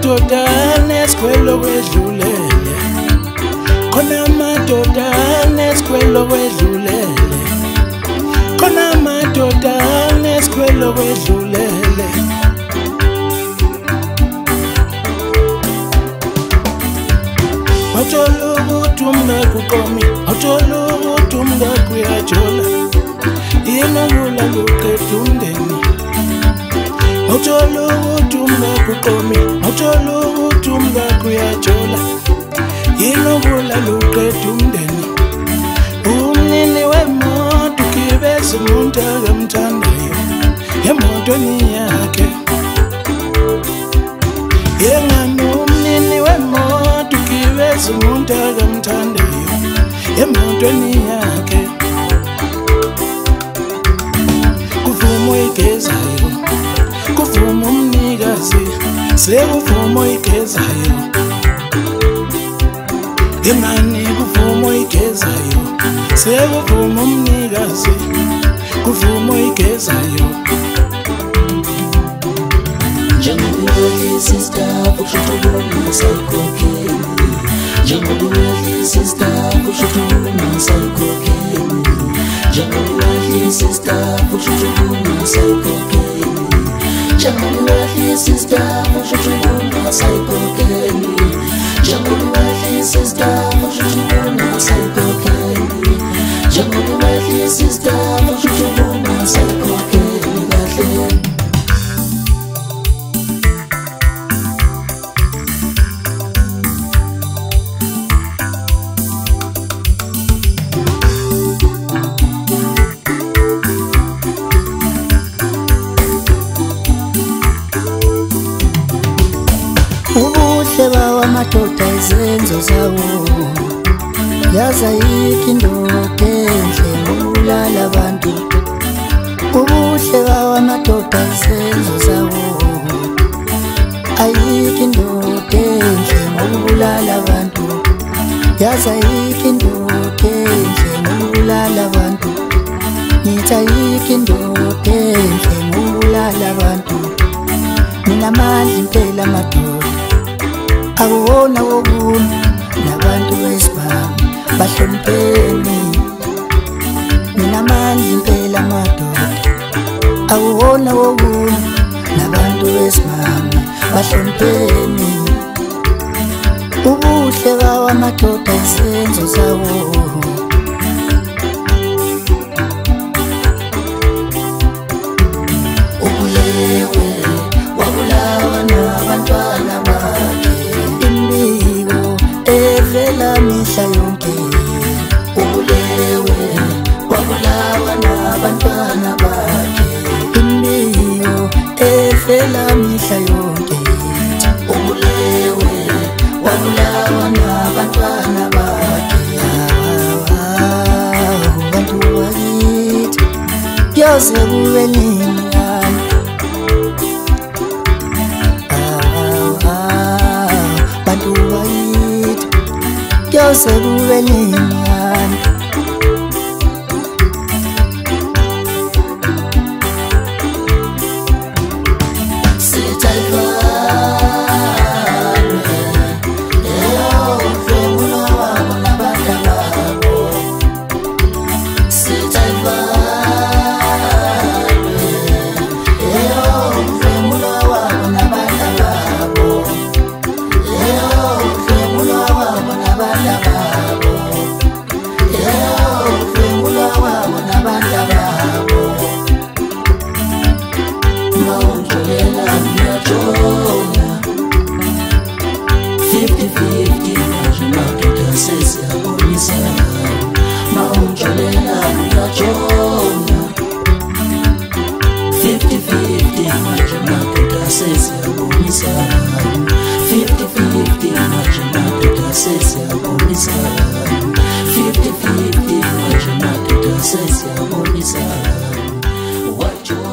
madoda nesikwelo kwedlulele, khona madoda nesikwelo kwedlulele, khona madoda nesikwelo kwedlulele. Othola ukuthi umngakuqomi, othola ukuthi umngakuyajola, inobula luqeda umndeni. Othola ukuthi umngakuqomi, othola ukuthi umngakuyajola, inobula luqeda umndeni. Umnini wemoto ugibeza umuntu akamthandayo emotweni yakhe. Yengani umnini wemoto ugibeza umuntu akamthandayo emotweni yakhe. Kuvuma oyigezayo, kuvuma umnikazi, sekuvuma oyigezayo. Yengani kuvuma oyigezayo, sekuvuma umnikazi, kuvuma oyigezayo. Njengoba sister kushutubona sayikhokheli, njengoba sister kushutubona sayikhokheli, njengoba sister kushutubona sayikhokheli, njengoba sister kushutubona sayikhokheli, njengoba sister kushutubona sayikhokheli, njengoba sister kushutubona sayikhokheli kahle. Ubuhle bawa madoda izenzo zawo, yaza yikho indoda enhle ngokubulala abantu. Ubuhle bawa madoda izenzo zawo, ayikho indoda enhle ngokubulala abantu. Yaza yikho indoda enhle ngokubulala abantu. Ngithi ayikho indoda enhle ngokubulala abantu. Mina manje impela madoda akuwona wokunye, nabantu besibhamu bahlonipheni. Mina manje impela madoda akuwona wokunye, nabantu besibhamu bahlonipheni. Ubuhle bawa madoda izenzo zawo, ubulewe wabulawa nabantwana bakhe. imbiko evela mihla yonke. Ubulewe wabulawa nabantwana bakhe. Imbiko evela mihla yonke. Ubulewe wabulawa nabantwana bakhe. Bantu bakithi kuyoze kube nini yani? Bantu bakithi kuyoze kube nini yani? What you